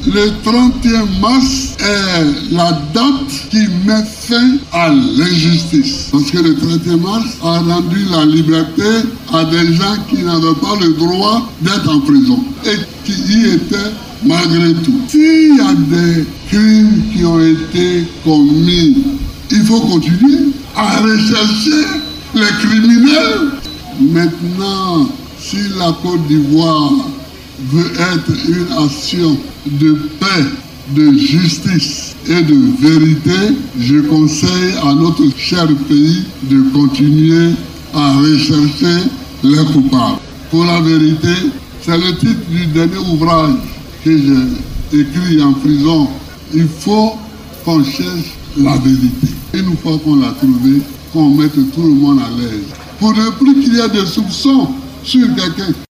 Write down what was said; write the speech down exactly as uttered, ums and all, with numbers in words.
Le trente et un mars est la date qui met fin à l'injustice. Parce que le trente et un mars a rendu la liberté à des gens qui n'avaient pas le droit d'être en prison et qui y étaient malgré tout. S'il y a des crimes qui ont été commis, il faut continuer à rechercher les criminels. Maintenant, si la Côte d'Ivoire veut être une action de paix, de justice et de vérité, je conseille à notre cher pays de continuer à rechercher les coupables. Pour la vérité, c'est le titre du dernier ouvrage que j'ai écrit en prison. Il faut qu'on cherche la vérité. Une fois qu'on l'a trouvée, qu'on mette tout le monde à l'aise. Pour ne plus qu'il y ait de soupçons sur quelqu'un.